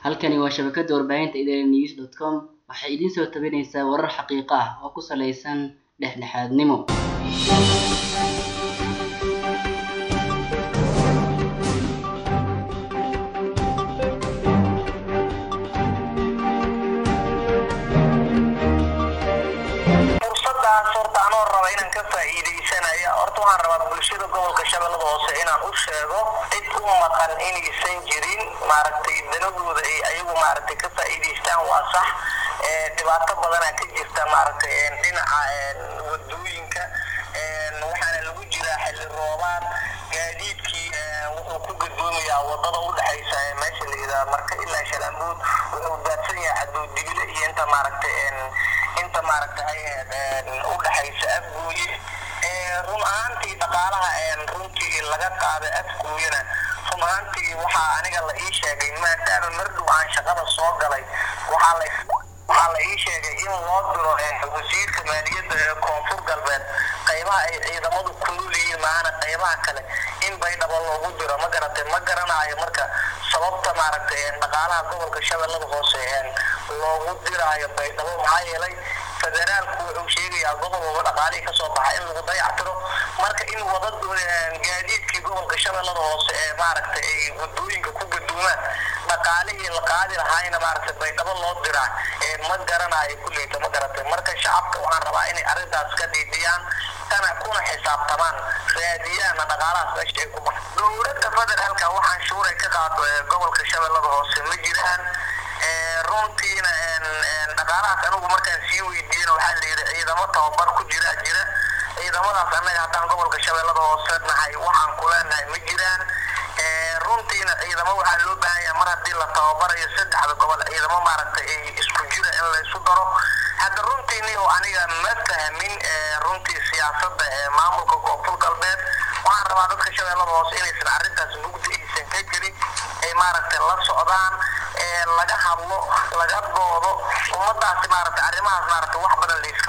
halkani waa shabakada warbaahinta idanews.com waxay idin soo tabanaysaa warar xaqiiqo ah oo ku saleysan dhexdhexaadnimo. waxaan rabaa bulshada gobolka Shabeellaha Hoose inaan u sheego cid u maqan inaysan jirin maaragtay danadooda ay ayagu maaragtay ka faa'iideystaan waa sax dhibaato badan ka jirta maaragtay dhinaca wadooyinka waxaana lagu jiraa xilli roobaad gaadiidkii wuxuu ku gudboomayaa wadada u dhaxaysa meesha la yiraahdo marka ilaa Shalambuud wuxuu daadsan yahay xaduud dibile iyo inta maaragtay u dhaxaysa Afgooye run ahaantii dhaqaalaha runtii laga qaaday Afgooyena run ahaantii waxa aniga la ii sheegay maadaama mardu aan shaqada soo galay waxaa la ii sheegay in loo diro wasiirka maaliyadda ee koonfur galbeed qaybaha ay ciidamadu ku leeyihiin maana qaybaha kale in bay dhabo loogu diro ma garanayo marka sababta maaragtay dhaqaalaha gobolka Shabeellaha Hoose loogu diraayo bay dhabo maxaa yeelay federaalku wuxuu sheegayaa gobolka dhaqaalihi ka soo baxay in lagu dayactiro marka in wadada gaadiidkii gobolka Shabeellaha Hoose maaragtay ay wadooyinka ku gudboomaan dhaqaalihii la qaadi lahaayna maaragtay bay dhabo loo diraa ma garanayo kulleeyta ma garatay marka shacabka waxaan rabaa inay arrintaas ka diidiyaan kana kuna xisaabtamaan raadiyana dhaqaalahaas meesha ay ku baxaan dowladda federaalka waxaan shuuray ka qaado gobolka Shabeellaha Hoose ma jiraan runtiina dhaqaalahaas anigu markaan sii weydiino waxaa la yiri ciidamo tababar ku jira ciidamadaas annaga haddaan gobolka Shabeellaha Hoose nahay waxaan ku leenahay ma jiraan runtiina ciidamo waxaa loo baahan yahay mar haddii la tababarayo saddexda gobol ciidamo maaragtay isku jira in la isu daro hadda runtiina oo aniga ma fahmin runtii siyaasadda maamulka koonfur galbeed waxaan rabaa dadka Shabeellaha Hoose inaysan arrintaas mugdi aysan ka jirin ay maaragtay la socdaan laga hadlo laga doodo ummadaas maaragtay arrimahaas maaragtay wax badan la iska